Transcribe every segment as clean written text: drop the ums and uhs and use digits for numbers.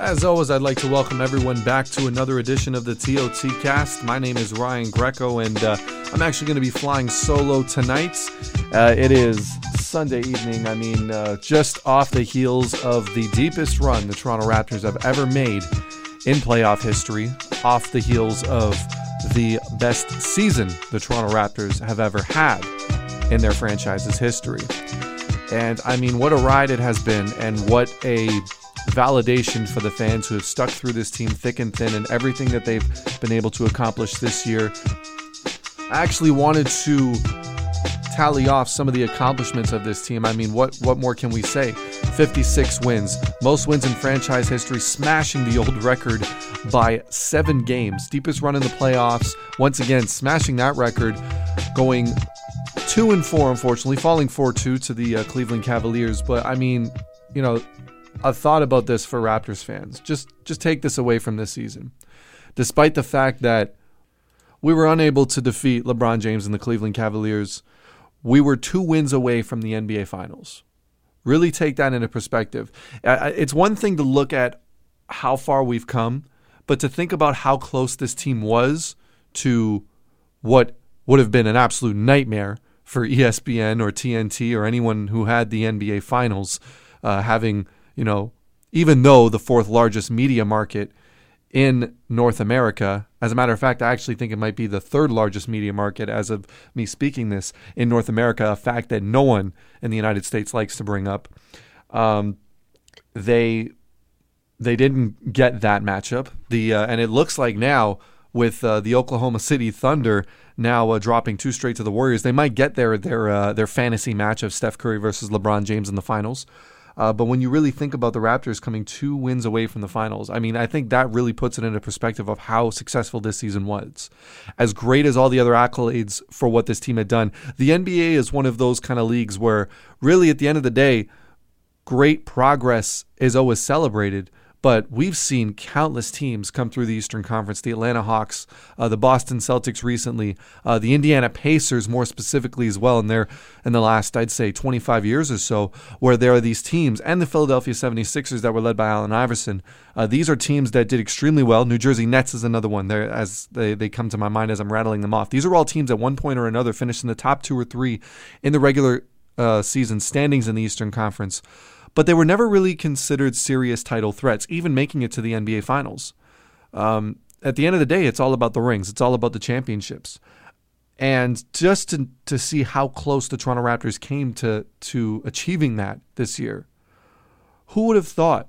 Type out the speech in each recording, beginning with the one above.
As always, I'd like to welcome everyone back to another edition of the TOT Cast. My name is Ryan Greco, and I'm actually going to be flying solo tonight. It is Sunday evening. Just off the heels of the deepest run the Toronto Raptors have ever made in playoff history, off the heels of the best season the Toronto Raptors have ever had in their franchise's history. And what a ride it has been, and what a validation for the fans who have stuck through this team thick and thin and everything that they've been able to accomplish this year. I actually wanted to tally off some of the accomplishments of this team. What more can we say? 56 wins, most wins in franchise history, smashing the old record by 7 games. Deepest run in the playoffs, once again smashing that record, going 2-4, unfortunately, falling 4-2 to the Cleveland Cavaliers. But a thought about this for Raptors fans. Just take this away from this season. Despite the fact that we were unable to defeat LeBron James and the Cleveland Cavaliers, we were 2 wins away from the NBA Finals. Really take that into perspective. It's one thing to look at how far we've come, but to think about how close this team was to what would have been an absolute nightmare for ESPN or TNT or anyone who had the NBA Finals having, even though the 4th largest media market in North America, as a matter of fact, I actually think it might be the 3rd largest media market as of me speaking this in North America, a fact that no one in the United States likes to bring up. They didn't get that matchup. And it looks like now with the Oklahoma City Thunder now dropping 2 straight to the Warriors, they might get their fantasy match of Steph Curry versus LeBron James in the finals. But when you really think about the Raptors coming 2 wins away from the finals, I think that really puts it into perspective of how successful this season was. As great as all the other accolades for what this team had done, the NBA is one of those kind of leagues where really at the end of the day, great progress is always celebrated. But we've seen countless teams come through the Eastern Conference, the Atlanta Hawks, the Boston Celtics recently, the Indiana Pacers more specifically as well in the last, I'd say, 25 years or so, where there are these teams, and the Philadelphia 76ers that were led by Allen Iverson. These are teams that did extremely well. New Jersey Nets is another one there as they come to my mind as I'm rattling them off. These are all teams at one point or another finished in the top 2 or 3 in the regular season standings in the Eastern Conference. But they were never really considered serious title threats, even making it to the NBA Finals. At the end of the day, it's all about the rings. It's all about the championships. And just to see how close the Toronto Raptors came to achieving that this year, who would have thought,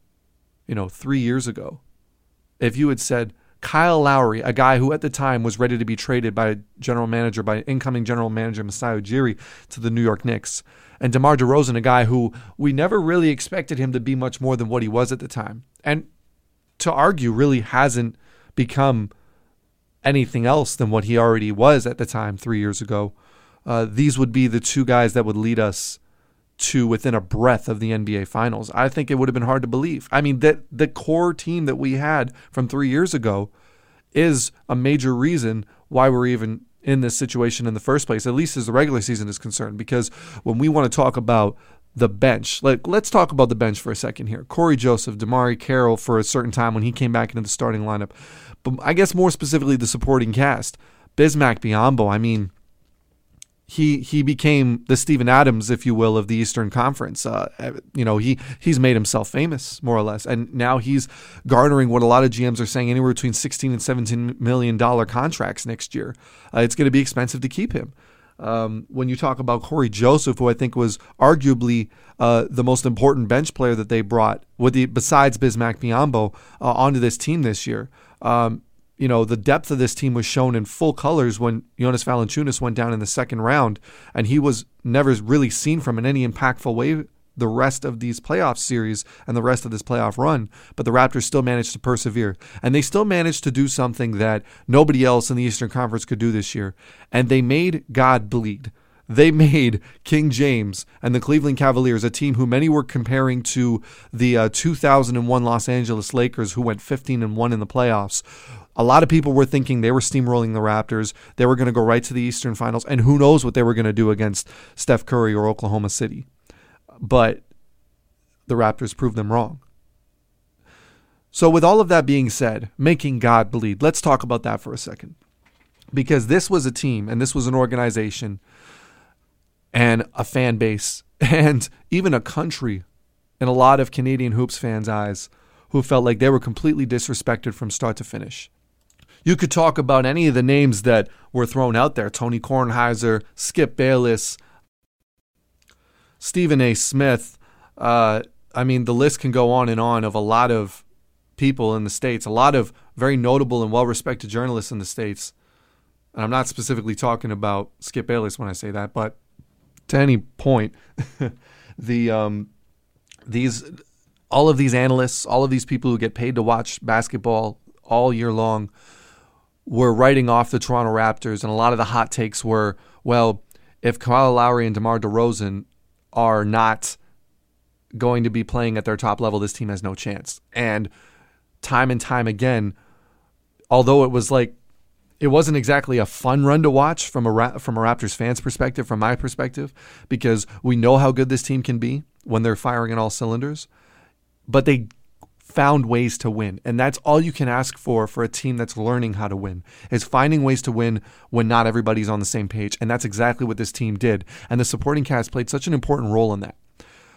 3 years ago, if you had said Kyle Lowry, a guy who at the time was ready to be traded by incoming general manager Masai Ujiri to the New York Knicks, and DeMar DeRozan, a guy who we never really expected him to be much more than what he was at the time. And to argue really hasn't become anything else than what he already was at the time 3 years ago. These would be the 2 guys that would lead us to within a breath of the NBA Finals. I think it would have been hard to believe. That the core team that we had from 3 years ago is a major reason why we're even in this situation in the first place, at least as the regular season is concerned. Because when we want to talk about the bench, let's talk about the bench for a second here. Corey Joseph, DeMarre Carroll for a certain time when he came back into the starting lineup. But I guess more specifically the supporting cast. Bismack Biyombo, he became the Steven Adams, if you will, of the Eastern Conference. He's made himself famous, more or less. And now he's garnering what a lot of GMs are saying, anywhere between $16 and $17 million contracts next year. It's going to be expensive to keep him. When you talk about Corey Joseph, who I think was arguably the most important bench player that they brought, besides Bismack Biyombo, onto this team this year, the depth of this team was shown in full colors when Jonas Valanciunas went down in the 2nd round, and he was never really seen from in any impactful way the rest of these playoff series and the rest of this playoff run. But the Raptors still managed to persevere, and they still managed to do something that nobody else in the Eastern Conference could do this year, and they made God bleed. They made King James and the Cleveland Cavaliers, a team who many were comparing to the 2001 Los Angeles Lakers, who went 15-1 in the playoffs. A lot of people were thinking they were steamrolling the Raptors. They were going to go right to the Eastern Finals, and who knows what they were going to do against Steph Curry or Oklahoma City. But the Raptors proved them wrong. So with all of that being said, making God bleed, let's talk about that for a second. Because this was a team and this was an organization and a fan base and even a country in a lot of Canadian Hoops fans' eyes who felt like they were completely disrespected from start to finish. You could talk about any of the names that were thrown out there. Tony Kornheiser, Skip Bayless, Stephen A. Smith. The list can go on of a lot of people in the States, a lot of very notable and well-respected journalists in the States. And I'm not specifically talking about Skip Bayless when I say that, but to any point, all of these analysts, all of these people who get paid to watch basketball all year long were writing off the Toronto Raptors, and a lot of the hot takes were, well, if Kyle Lowry and DeMar DeRozan are not going to be playing at their top level, this team has no chance. And time again, although it wasn't exactly a fun run to watch from a Raptors fan's perspective, from my perspective, because we know how good this team can be when they're firing on all cylinders, but they found ways to win. And that's all you can ask for a team that's learning how to win, is finding ways to win when not everybody's on the same page. And that's exactly what this team did. And the supporting cast played such an important role in that.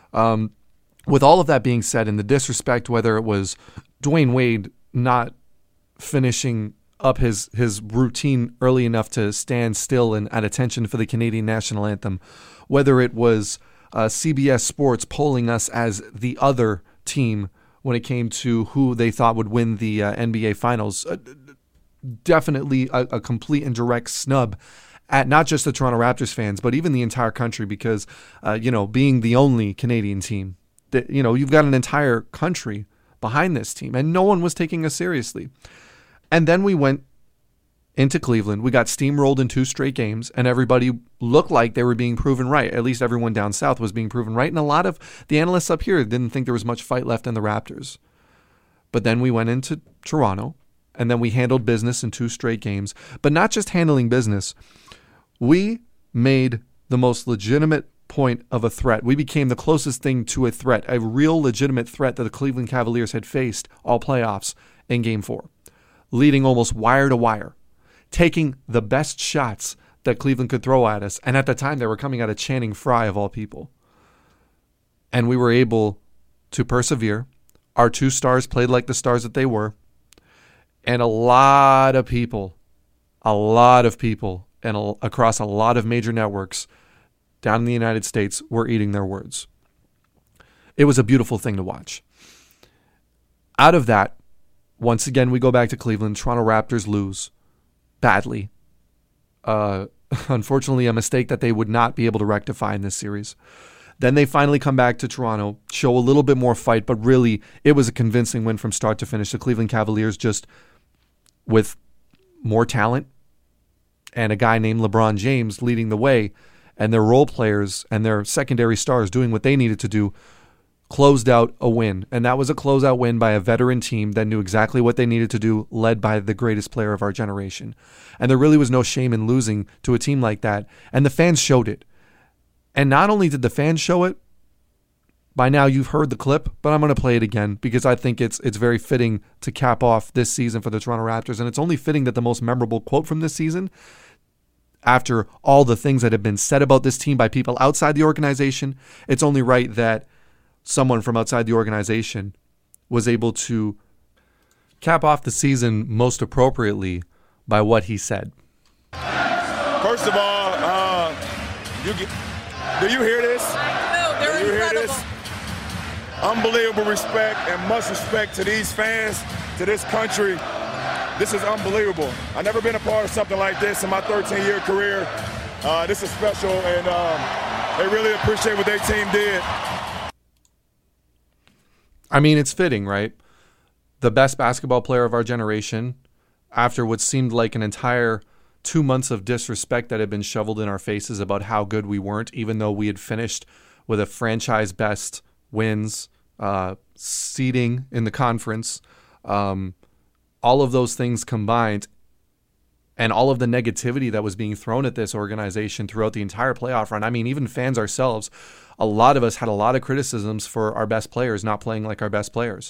With all of that being said, and the disrespect, whether it was Dwayne Wade not finishing up his routine early enough to stand still and at attention for the Canadian national anthem, whether it was CBS Sports polling us as the other team when it came to who they thought would win the NBA Finals, definitely a complete and direct snub at not just the Toronto Raptors fans, but even the entire country, because, being the only Canadian team, that you've got an entire country behind this team, and no one was taking us seriously. And then we went into Cleveland. We got steamrolled in 2 straight games, and everybody looked like they were being proven right. At least everyone down south was being proven right, and a lot of the analysts up here didn't think there was much fight left in the Raptors. But then we went into Toronto, and then we handled business in 2 straight games. But not just handling business. We made the most legitimate point of a threat. We became the closest thing to a threat, a real legitimate threat that the Cleveland Cavaliers had faced all playoffs in Game 4. Leading almost wire to wire, taking the best shots that Cleveland could throw at us. And at the time, they were coming out of Channing Frye, of all people. And we were able to persevere. Our 2 stars played like the stars that they were. And a lot of people, and across a lot of major networks down in the United States were eating their words. It was a beautiful thing to watch. Out of that, once again, we go back to Cleveland. Toronto Raptors lose badly. Unfortunately, a mistake that they would not be able to rectify in this series. Then they finally come back to Toronto, show a little bit more fight, but really it was a convincing win from start to finish. The Cleveland Cavaliers, just with more talent and a guy named LeBron James leading the way, and their role players and their secondary stars doing what they needed to do, closed out a win. And that was a closeout win by a veteran team that knew exactly what they needed to do, led by the greatest player of our generation. And there really was no shame in losing to a team like that. And the fans showed it. And not only did the fans show it, by now you've heard the clip, but I'm going to play it again because I think it's very fitting to cap off this season for the Toronto Raptors. And it's only fitting that the most memorable quote from this season, after all the things that have been said about this team by people outside the organization, it's only right that someone from outside the organization was able to cap off the season most appropriately by what he said. First of all, do you hear this? No, they're incredible. Unbelievable respect and much respect to these fans, to this country. This is unbelievable. I've never been a part of something like this in my 13-year career. This is special, and they really appreciate what their team did. I mean, it's fitting, right? The best basketball player of our generation, after what seemed like an entire 2 months of disrespect that had been shoveled in our faces about how good we weren't, even though we had finished with a franchise best wins, seeding in the conference, all of those things combined, and all of the negativity that was being thrown at this organization throughout the entire playoff run. I mean, even fans ourselves, a lot of us had a lot of criticisms for our best players not playing like our best players.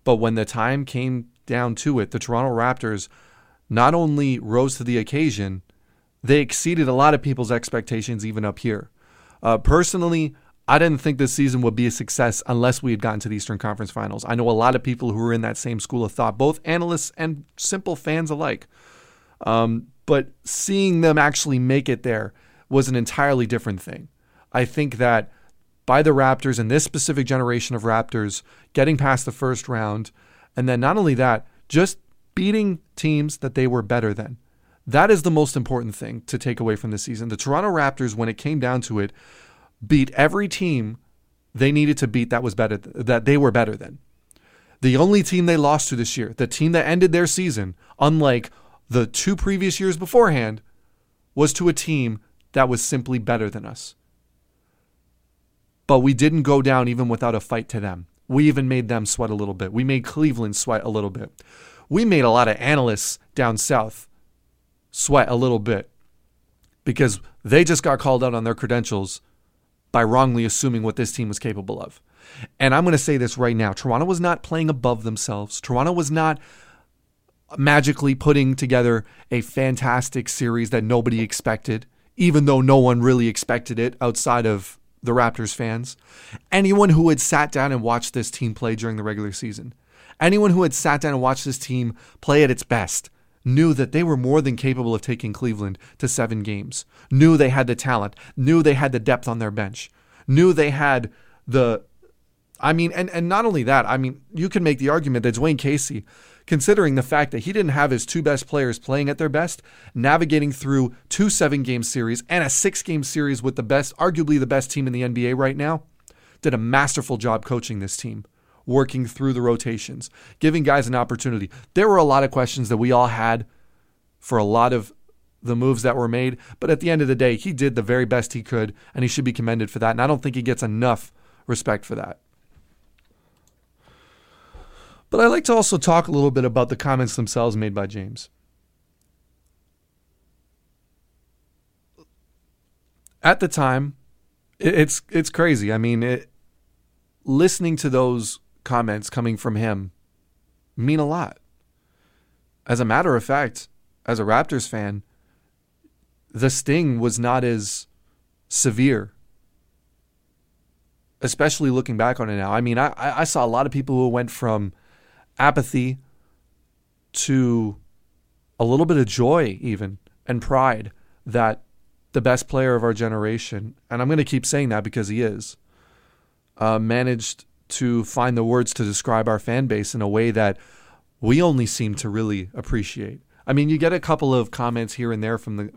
But when the time came down to it, the Toronto Raptors not only rose to the occasion, they exceeded a lot of people's expectations even up here. Personally, I didn't think this season would be a success unless we had gotten to the Eastern Conference Finals. I know a lot of people who are in that same school of thought, both analysts and simple fans alike. But seeing them actually make it there was an entirely different thing. I think that by the Raptors and this specific generation of Raptors getting past the first round, and then not only that, just beating teams that they were better than. That is the most important thing to take away from this season. The Toronto Raptors, when it came down to it, beat every team they needed to beat that was better, that they were better than. The only team they lost to this year, the team that ended their season, unlike the 2 previous years beforehand, was to a team that was simply better than us. But we didn't go down even without a fight to them. We even made them sweat a little bit. We made Cleveland sweat a little bit. We made a lot of analysts down south sweat a little bit because they just got called out on their credentials by wrongly assuming what this team was capable of. And I'm going to say this right now. Toronto was not playing above themselves. Toronto was not magically putting together a fantastic series that nobody expected, even though no one really expected it outside of the Raptors fans. Anyone who had sat down and watched this team play during the regular season, anyone who had sat down and watched this team play at its best, knew that they were more than capable of taking Cleveland to 7 games, knew they had the talent, knew they had the depth on their bench, knew they had and not only that, you can make the argument that Dwayne Casey, considering the fact that he didn't have his 2 best players playing at their best, navigating through 2 7-game series and a 6-game series with arguably the best team in the NBA right now, did a masterful job coaching this team, working through the rotations, giving guys an opportunity. There were a lot of questions that we all had for a lot of the moves that were made, but at the end of the day, he did the very best he could, and he should be commended for that, and I don't think he gets enough respect for that. But I'd like to also talk a little bit about the comments themselves made by James. At the time, it's crazy. Listening to those comments coming from him mean a lot. As a matter of fact, as a Raptors fan, the sting was not as severe, especially looking back on it now. I saw a lot of people who went from apathy to a little bit of joy even and pride that the best player of our generation, and I'm going to keep saying that because he is, managed to find the words to describe our fan base in a way that we only seem to really appreciate. You get a couple of comments here and there from the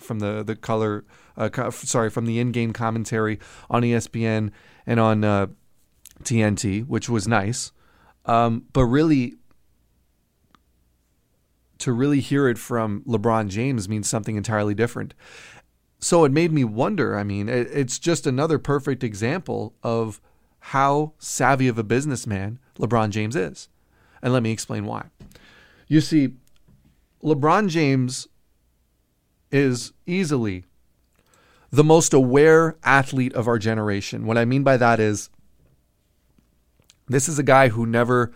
in-game commentary on ESPN and on TNT, which was nice. But really, to really hear it from LeBron James means something entirely different. So it made me wonder. It's just another perfect example of how savvy of a businessman LeBron James is. And let me explain why. You see, LeBron James is easily the most aware athlete of our generation. What I mean by that is, this is a guy who never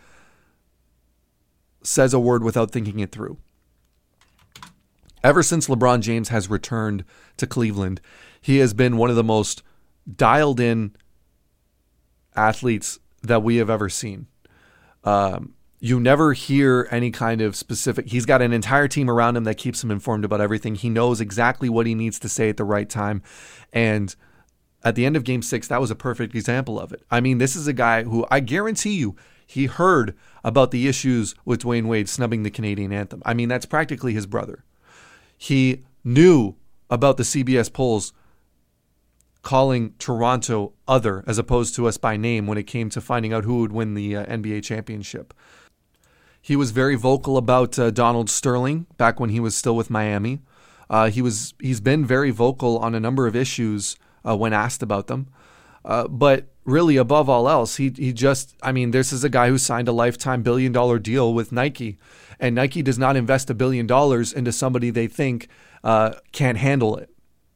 says a word without thinking it through. Ever since LeBron James has returned to Cleveland, he has been one of the most dialed in athletes that we have ever seen. You never hear any kind of specific. He's got an entire team around him that keeps him informed about everything. He knows exactly what he needs to say at the right time. And at the end of Game 6, that was a perfect example of it. This is a guy who I guarantee you, he heard about the issues with Dwayne Wade snubbing the Canadian anthem. That's practically his brother. He knew about the CBS polls calling Toronto other as opposed to us by name when it came to finding out who would win the NBA championship. He was very vocal about Donald Sterling back when he was still with Miami. He's been very vocal on a number of issues when asked about them. But really, above all else, he just, this is a guy who signed a lifetime $1 billion deal with Nike. And Nike does not invest $1 billion into somebody they think can't handle it.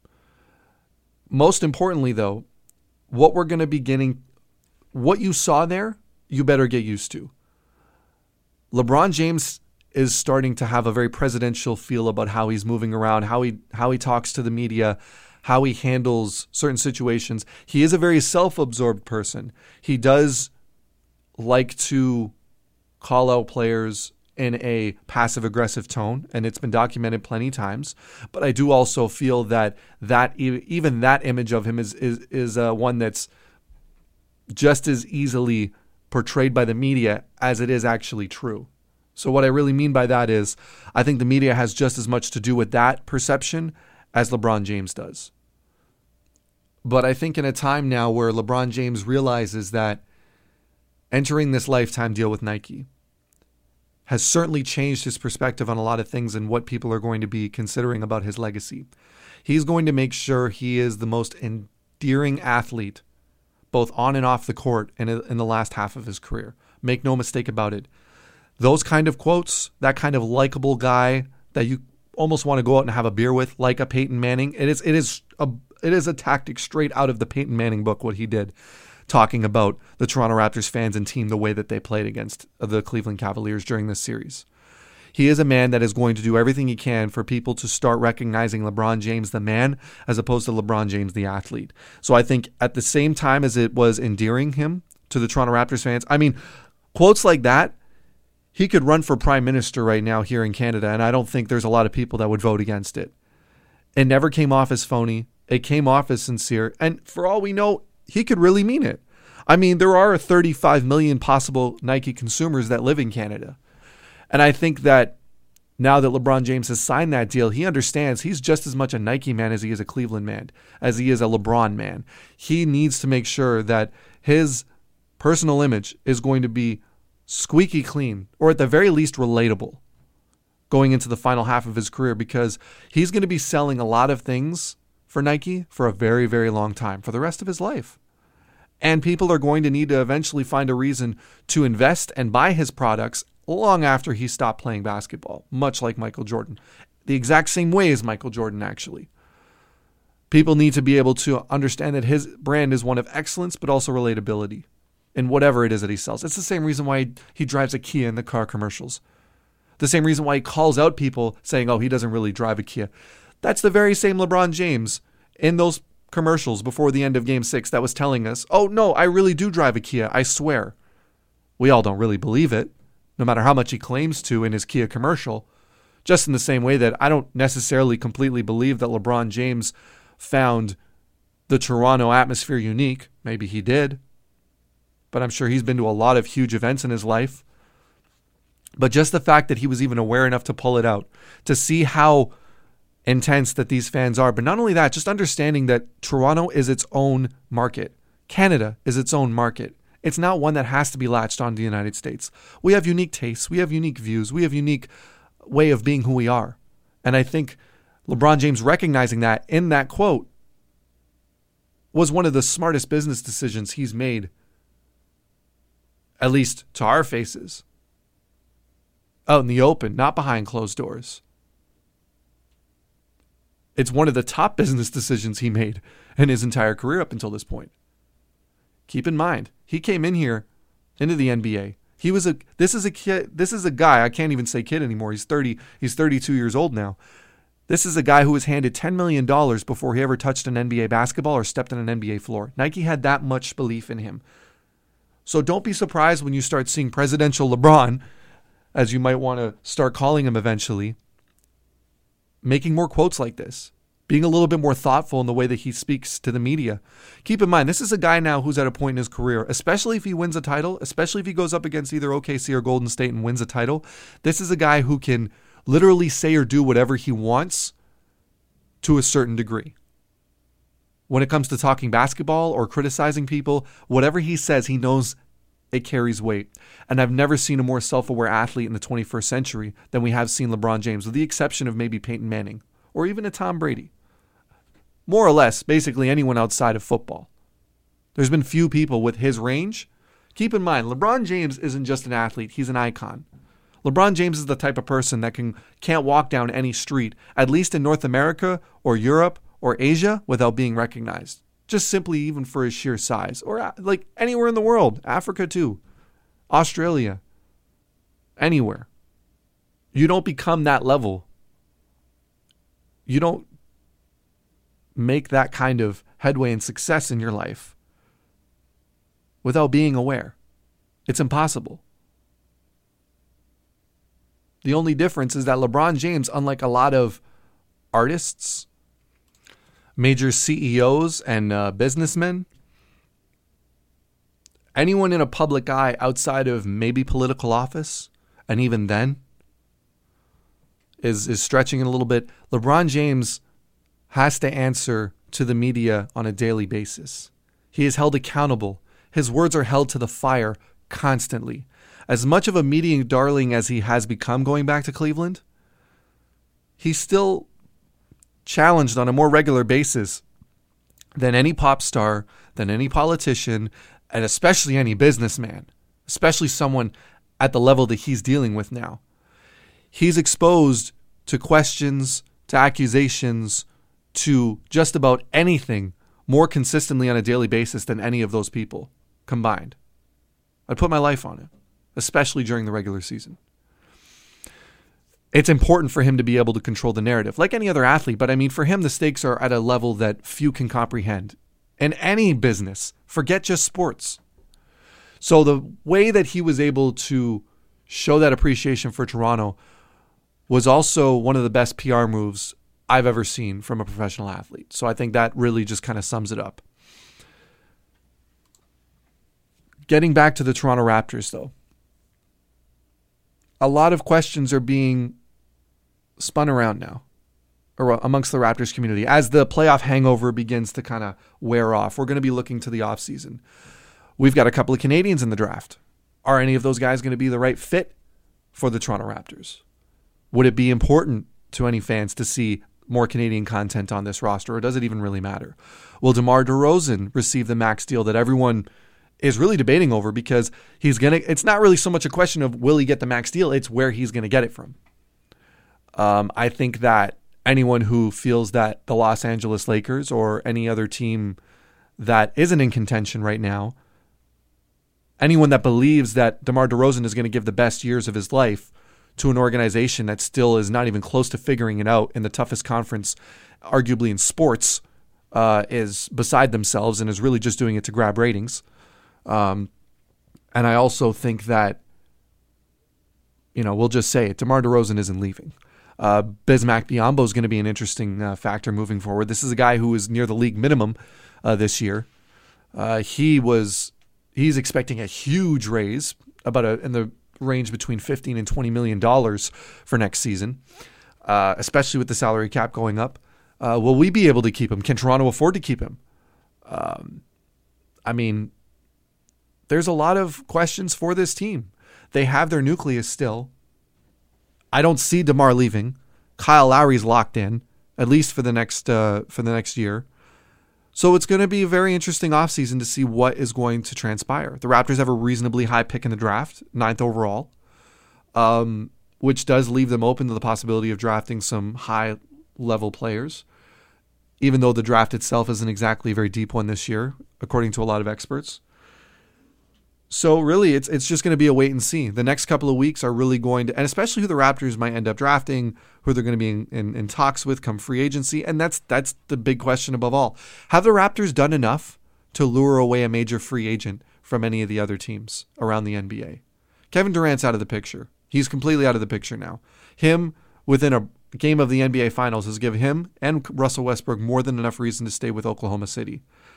Most importantly, though, what you saw there, you better get used to. LeBron James is starting to have a very presidential feel about how he's moving around, how he talks to the media, how he handles certain situations. He is a very self-absorbed person. He does like to call out players in a passive-aggressive tone, and it's been documented plenty of times. But I do also feel that even that image of him is one that's just as easily portrayed by the media as it is actually true. So what I really mean by that is I think the media has just as much to do with that perception as LeBron James does. But I think in a time now where LeBron James realizes that entering this lifetime deal with Nike has certainly changed his perspective on a lot of things and what people are going to be considering about his legacy. He's going to make sure he is the most endearing athlete, both on and off the court and in the last half of his career. Make no mistake about it. Those kind of quotes, that kind of likable guy that you almost want to go out and have a beer with, like a Peyton Manning, it is a tactic straight out of the Peyton Manning book, what he did, talking about the Toronto Raptors fans and team, the way that they played against the Cleveland Cavaliers during this series. He is a man that is going to do everything he can for people to start recognizing LeBron James the man as opposed to LeBron James the athlete. So I think at the same time as it was endearing him to the Toronto Raptors fans, I mean, quotes like that, he could run for prime minister right now here in Canada, and I don't think there's a lot of people that would vote against it. It never came off as phony. It came off as sincere. And for all we know, he could really mean it. I mean, there are 35 million possible Nike consumers that live in Canada. And I think that now that LeBron James has signed that deal, he understands he's just as much a Nike man as he is a Cleveland man, as he is a LeBron man. He needs to make sure that his personal image is going to be squeaky clean, or at the very least relatable, going into the final half of his career, because he's going to be selling a lot of things for Nike for a very, very long time, for the rest of his life. And people are going to need to eventually find a reason to invest and buy his products long after he stopped playing basketball, much like Michael Jordan. The exact same way as Michael Jordan, actually. People need to be able to understand that his brand is one of excellence, but also relatability in whatever it is that he sells. It's the same reason why he drives a Kia in the car commercials. The same reason why he calls out people saying, oh, he doesn't really drive a Kia. That's the very same LeBron James in those commercials before the end of Game 6 that was telling us, oh, no, I really do drive a Kia, I swear. We all don't really believe it, no matter how much he claims to in his Kia commercial. Just in the same way that I don't necessarily completely believe that LeBron James found the Toronto atmosphere unique. Maybe he did. But I'm sure he's been to a lot of huge events in his life. But just the fact that he was even aware enough to pull it out, to see how intense that these fans are. But not only that, just understanding that Toronto is its own market. Canada is its own market. It's not one that has to be latched onto the United States. We have unique tastes. We have unique views. We have unique way of being who we are. And I think LeBron James recognizing that in that quote was one of the smartest business decisions he's made, at least to our faces, out in the open, not behind closed doors. It's one of the top business decisions he made in his entire career up until this point. Keep in mind, he came in here into the NBA. This is a guy, I can't even say kid anymore. He's 32 years old now. This is a guy who was handed $10 million before he ever touched an NBA basketball or stepped on an NBA floor. Nike had that much belief in him. So don't be surprised when you start seeing presidential LeBron, as you might want to start calling him eventually, making more quotes like this, being a little bit more thoughtful in the way that he speaks to the media. Keep in mind, this is a guy now who's at a point in his career, especially if he wins a title, especially if he goes up against either OKC or Golden State and wins a title. This is a guy who can literally say or do whatever he wants to a certain degree. When it comes to talking basketball or criticizing people, whatever he says, he knows it carries weight. And I've never seen a more self-aware athlete in the 21st century than we have seen LeBron James, with the exception of maybe Peyton Manning or even a Tom Brady. More or less, basically anyone outside of football. There's been few people with his range. Keep in mind, LeBron James isn't just an athlete, he's an icon. LeBron James is the type of person that can't walk down any street, at least in North America or Europe or Asia, without being recognized. Just simply even for his sheer size. Or like anywhere in the world. Africa too. Australia. anywhere. You don't become that level. You don't make that kind of headway and success in your life without being aware. It's impossible. The only difference is that LeBron James, unlike a lot of artists, major CEOs, and businessmen, anyone in a public eye outside of maybe political office, and even then, is stretching it a little bit. LeBron James has to answer to the media on a daily basis. He is held accountable. His words are held to the fire constantly. As much of a media darling as he has become going back to Cleveland, he's still challenged on a more regular basis than any pop star, than any politician, and especially any businessman, especially someone at the level that he's dealing with now. He's exposed to questions, to accusations, to just about anything more consistently on a daily basis than any of those people combined. I'd put my life on it, especially during the regular season. It's important for him to be able to control the narrative, like any other athlete, but I mean, for him, the stakes are at a level that few can comprehend. In any business, forget just sports. So the way that he was able to show that appreciation for Toronto was also one of the best PR moves I've ever seen from a professional athlete. So I think that really just kind of sums it up. Getting back to the Toronto Raptors, though, a lot of questions are being spun around now, or amongst the Raptors community, as the playoff hangover begins to kind of wear off. We're going to be looking to the offseason. We've got a couple of Canadians in the draft. Are any of those guys going to be the right fit for the Toronto Raptors? Would it be important to any fans to see more Canadian content on this roster, or does it even really matter? Will DeMar DeRozan receive the max deal that everyone is really debating over, because it's not really so much a question of will he get the max deal, it's where he's going to get it from. I think that anyone who feels that the Los Angeles Lakers or any other team that isn't in contention right now, anyone that believes that DeMar DeRozan is going to give the best years of his life to an organization that still is not even close to figuring it out in the toughest conference, arguably in sports, is beside themselves and is really just doing it to grab ratings. And I also think that, we'll just say it, DeMar DeRozan isn't leaving. Bismack Biyombo is going to be an interesting factor moving forward. This is a guy who is near the league minimum this year. He's expecting a huge raise, in the range between $15 and $20 million for next season, especially with the salary cap going up. Will we be able to keep him? Can Toronto afford to keep him? There's a lot of questions for this team. They have their nucleus still. I don't see DeMar leaving. Kyle Lowry's locked in, at least for the next year. So it's going to be a very interesting offseason to see what is going to transpire. The Raptors have a reasonably high pick in the draft, 9th overall, which does leave them open to the possibility of drafting some high-level players, even though the draft itself isn't exactly a very deep one this year, according to a lot of experts. So really, it's just going to be a wait and see. The next couple of weeks are really going to, and especially who the Raptors might end up drafting, who they're going to be in talks with come free agency, and that's the big question above all. Have the Raptors done enough to lure away a major free agent from any of the other teams around the NBA? Kevin Durant's out of the picture. He's completely out of the picture now. Him within a game of the NBA Finals has given him and Russell Westbrook more than enough reason to stay with Oklahoma City.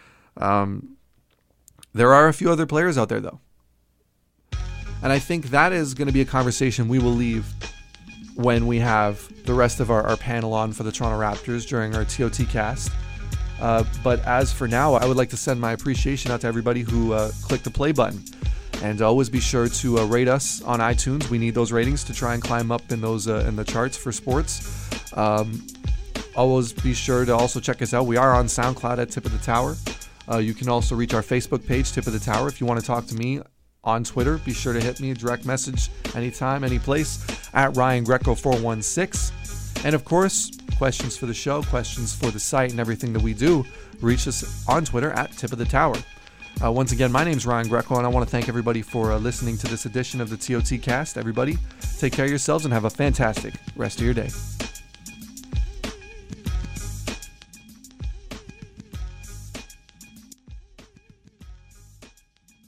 There are a few other players out there, though. And I think that is going to be a conversation we will leave when we have the rest of our panel on for the Toronto Raptors during our TOT cast. But as for now, I would like to send my appreciation out to everybody who clicked the play button. And always be sure to rate us on iTunes. We need those ratings to try and climb up in those in the charts for sports. Always be sure to also check us out. We are on SoundCloud at Tip of the Tower. You can also reach our Facebook page, Tip of the Tower. If you want to talk to me on Twitter, be sure to hit me a direct message anytime, any place, at Ryan Greco 416. And of course, questions for the show, questions for the site and everything that we do, reach us on Twitter at Tip of the Tower. Once again, my name's Ryan Greco, and I want to thank everybody for listening to this edition of the TOT Cast. Everybody, take care of yourselves and have a fantastic rest of your day.